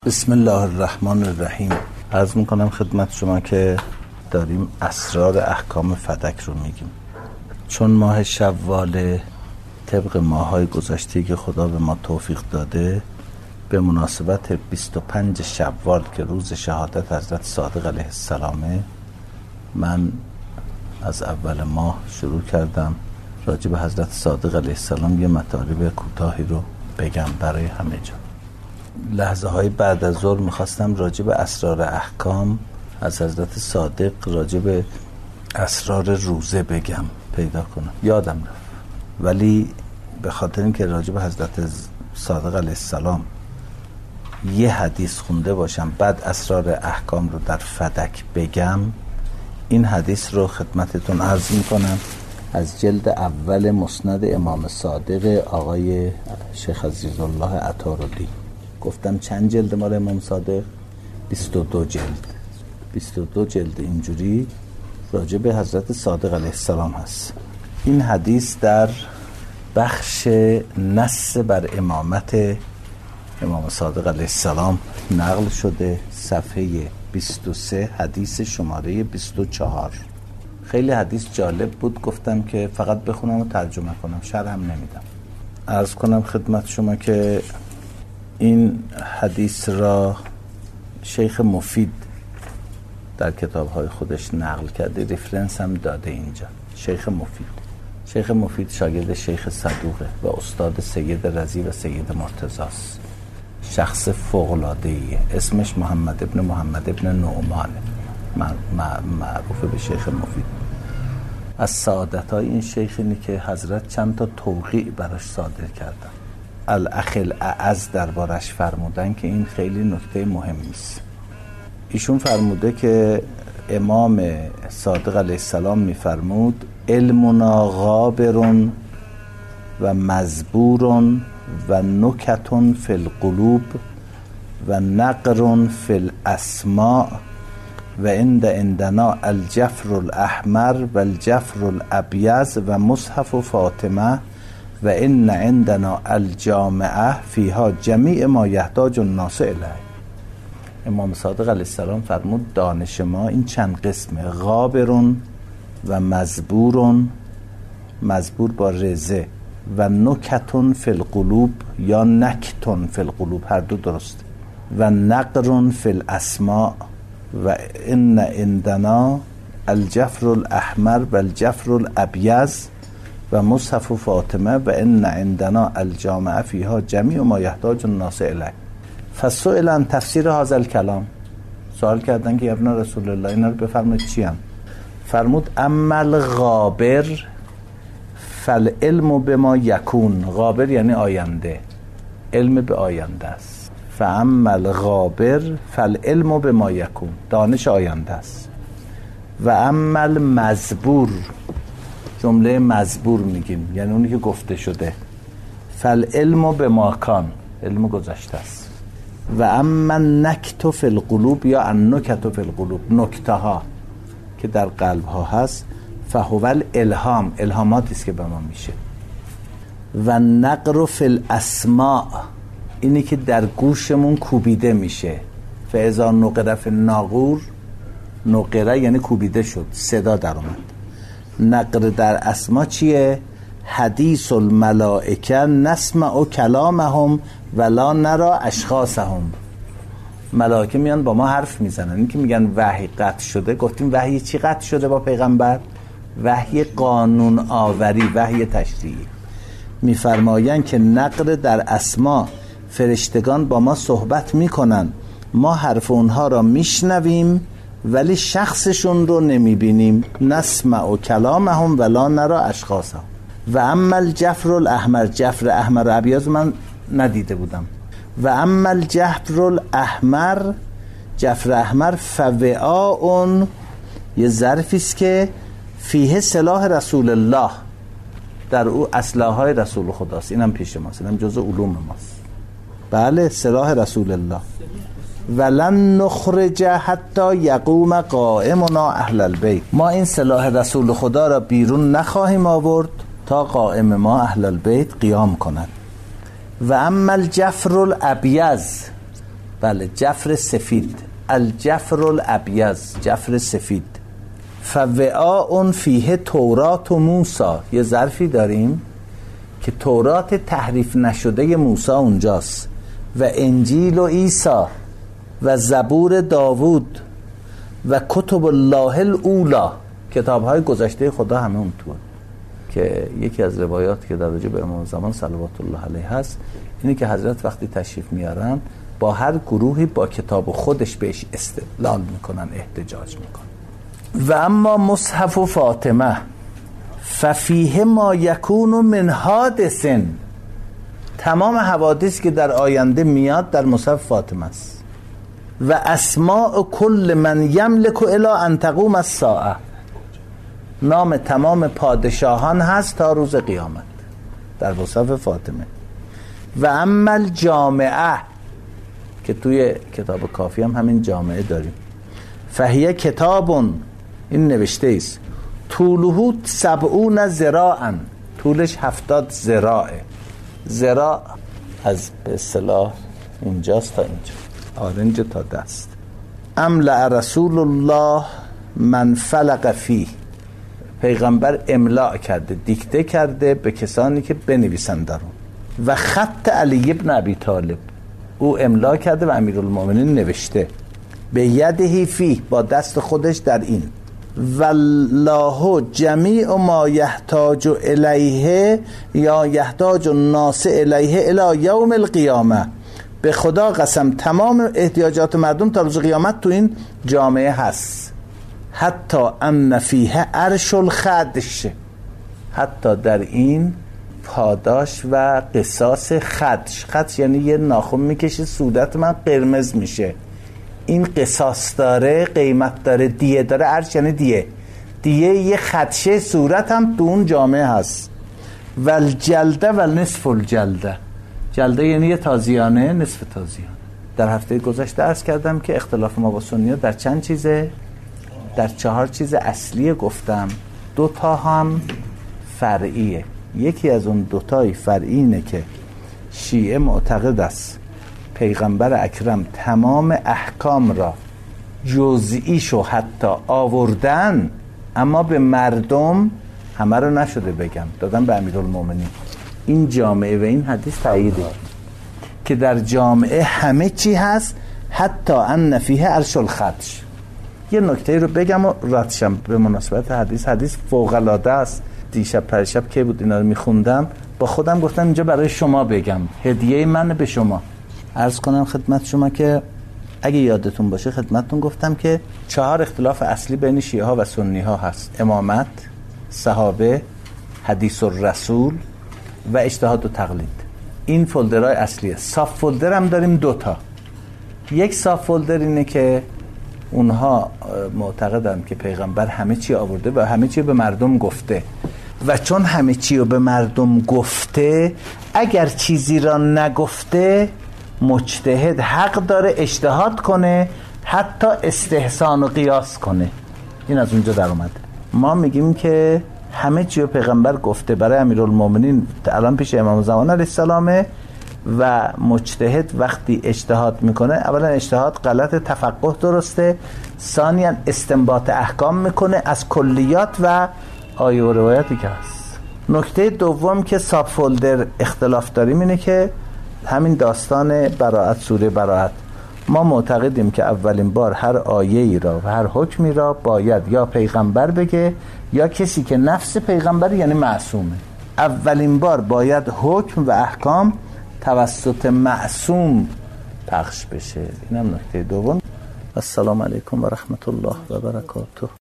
بسم الله الرحمن الرحیم. عرض میکنم خدمت شما که داریم اسرار احکام فدک رو میگیم. چون ماه شوال طبق ماه‌های گذشته که خدا به ما توفیق داده، به مناسبت 25 شوال که روز شهادت حضرت صادق علیه السلامه، من از اول ماه شروع کردم راجع به حضرت صادق علیه السلام یه مطالب کوتاهی رو بگم برای همه جا. لحظه های بعد از ظهر میخواستم راجع به اسرار احکام از حضرت صادق راجع به اسرار روزه بگم، پیدا کنم، یادم رفت. ولی به خاطر اینکه راجع به حضرت صادق علیه السلام یه حدیث خونده باشم بعد اسرار احکام رو در فدک بگم، این حدیث رو خدمتتون عرض میکنم از جلد اول مسند امام صادق آقای شیخ عزیزالله عطارلی. گفتم چند جلد مال امام صادق؟ 22 جلد. 22 جلد اینجوری راجع به حضرت صادق علیه السلام هست. این حدیث در بخش نص بر امامت امام صادق علیه السلام نقل شده، صفحه 23 حدیث شماره 24. خیلی حدیث جالب بود، گفتم که فقط بخونم و ترجمه کنم، شرح هم نمیدم. عرض کنم خدمت شما که این حدیث را شیخ مفید در کتاب‌های خودش نقل کرده، ریفرنس هم داده اینجا. شیخ مفید شاگرد شیخ صدوقه و استاد سید رضی و سید مرتضی است. شخص فوق‌العاده‌ایه. اسمش محمد ابن نعمانه، معروف به شیخ مفید. از سعادت‌های این شیخ اینه که حضرت چند تا توقیع براش صادر کردن. الاخ الاعز دربارش فرمودن که این خیلی نکته مهمی است. ایشون فرموده که امام صادق علیه السلام میفرمود علمنا غابر و مزبور و نکتون فی القلوب و نقر فی الاسماء و عندنا الجفر الاحمر و الجفر الابیض و مصحف فاطمه و ان عندنا الجامعه فیها جمیع ما یحتاج الناس الیه. امام صادق علیه السلام فرمود دانش ما این چند قسمه: غابر و مزبور با رزه و نکتون فی القلوب یا نکتون فی القلوب، هر دو درسته، و نقر فی الاسماء و ان عندنا الجفر الاحمر و الجفر الابیض و مصحف فاطمه و ان عندنا الجامعه فیها جمیع ما یحتاج الناس الیه. فسئل عن تفسیر هذا الکلام، سوال کردن که ابن رسول الله اینا رو بفرمایید چی هم؟ فرمود اما الغابر فالعلم بما یکون. غابر یعنی آینده، علم به آینده است. فاما الغابر فالعلم بما یکون، دانش آینده است. و اما المزبور، جمله مزبور میگیم یعنی اونی که گفته شده، فالعلم بما کان، علم گذشته است. و اما نکت فی القلوب یا النکت فی القلوب، نکته ها که در قلب ها هست، فهو الالهام، الهاماتی است که به ما میشه. و نقر فی الاسماء، اینی که در گوشمون کوبیده میشه. فاذا نقر فی الناقور، نقره یعنی کوبیده شد، صدا در اومد. نقر در اسما چیه؟ حدیث الملائکه نسمع کلامهم ولا نرى اشخاصهم. ملائکه میان با ما حرف میزنن. این که میگن وحی قطع شده، گفتیم وحی چی قطع شده با پیغمبر؟ وحی قانون آوری، وحی تشریعی. میفرمایند که نقر در اسما، فرشتگان با ما صحبت میکنن، ما حرف اونها را میشنویم ولی شخصشون رو نمیبینیم. نسمع کلامهم ولا نرى اشخاصهم. و اما الجفر الاحمر، جفر احمر و ابیض من ندیده بودم. و اما الجفر الاحمر، جفر احمر فوعاء، یه ظرفی است که فیه سلاح رسول الله، در او اسلحه‌های رسول خداست. اینم پیش ماست، اینم جزء علوم ماست. بله، سلاح رسول الله. ولن نخرج حتی یقوم قائمنا اهل البیت، ما این سلاح رسول خدا را بیرون نخواهیم آورد تا قائم ما اهل البیت قیام کند. و اما الجفر الابیض، بله، جفر سفید، الجفر الابیض، جفر سفید. فوعاء فیه تورات و موسی، یه ظرفی داریم که تورات تحریف نشده موسی اونجاست و انجیل و عیسی و زبور داوود و کتب الله الاولی، کتاب‌های گذشته خدا همه اون توه. که یکی از روایات که در رابطه به امام زمان صلوات الله علیه هست اینه که حضرت وقتی تشریف میارن با هر گروهی با کتاب خودش بهش استدلال میکنن، احتجاج میکنن. و اما مصحف فاطمه ففیه ما یکون من حادث، تمام حوادث که در آینده میاد در مصحف فاطمه است. و اسماء کل من یملک الی ان تقوم الساعه، نام تمام پادشاهان هست تا روز قیامت در مصحف فاطمه. و اما الجامعه که توی کتاب کافی هم همین جامعه داریم، فهیه کتابون، این نوشته است، طوله 70 ذراعا، طولش 70 ذراعه. ذراع از به اصطلاح اینجاست تا اینجا، آرنج تا دست. املأ رسول الله من فلق فیه، پیغمبر املاء کرده، دیکته کرده به کسانی که بنویسن در اون. و خط علی ابن ابی طالب، او املا کرده و امیرالمومنین نوشته به یده فیه، با دست خودش در این. والله جمیع ما یحتاج الیه یا یحتاج الناس الیه الی یوم القیامه، به خدا قسم تمام احتیاجات مردم تا روز قیامت تو این جامعه هست. حتی ان فیه عرش الخدش، حتی در این پاداش و قصاص خدش. خدش یعنی یه ناخن میکشه صورت من قرمز میشه، این قصاص داره، قیمت داره، دیه داره. عرش یعنی دیه، دیه یه خدشه صورت هم تو اون جامعه هست. والجلده و نصف الجلده، جلده یعنی یه تازیانه، نصف تازیانه. در هفته گذشته عرض کردم که اختلاف ما با سنی‌ها در چند چیزه؟ در 4 چیز اصلی گفتم، 2 تا هم فرعیه. یکی از اون 2 تای فرعی اینه که شیعه معتقد است پیغمبر اکرم تمام احکام را جزئیشو حتی آوردن، اما به مردم همه رو نشده بگم، دادن به امیرالمومنین. این جامعه و این حدیث تاییده که در جامعه همه چی هست، حتی ان فیه عرش الخدش. یه نکته رو بگم و ردشم به مناسبت حدیث فوق العاده است. دیشب پرشب که بود اینا رو میخوندم با خودم گفتم اینجا برای شما بگم، هدیه من به شما. عرض کنم خدمت شما که اگه یادتون باشه خدمتتون گفتم که 4 اختلاف اصلی بین شیعه ها و سنی ها هست: امامت، صحابه، حدیث الرسول و اجتهاد و تقلید. این فولدرهای اصلیه. ساب فولدر هم داریم 2 تا. یک ساب فولدر اینه که اونها معتقدن که پیغمبر همه چی آورده و همه چی به مردم گفته، و چون همه چی رو به مردم گفته، اگر چیزی را نگفته مجتهد حق داره اجتهاد کنه، حتی استحسان و قیاس کنه. این از اونجا در اومده. ما میگیم که همه چی رو پیغمبر گفته برای امیرالمومنین الان پیش امام زمان علیه السلامه، و مجتهد وقتی اجتهاد میکنه، اولا اجتهاد غلط، تفقه درسته، ثانیا استنباط احکام میکنه از کلیات و آیه و روایتی که هست. نکته دوم که ساب فولدر اختلاف داریم اینه که همین داستان براءت، سوره براءت، ما معتقدیم که اولین بار هر آیه‌ای را و هر حکمی را باید یا پیغمبر بگه یا کسی که نفس پیغمبر یعنی معصومه. اولین بار باید حکم و احکام توسط معصوم پخش بشه. اینم نکته دوم. السلام علیکم و رحمت الله و برکاته.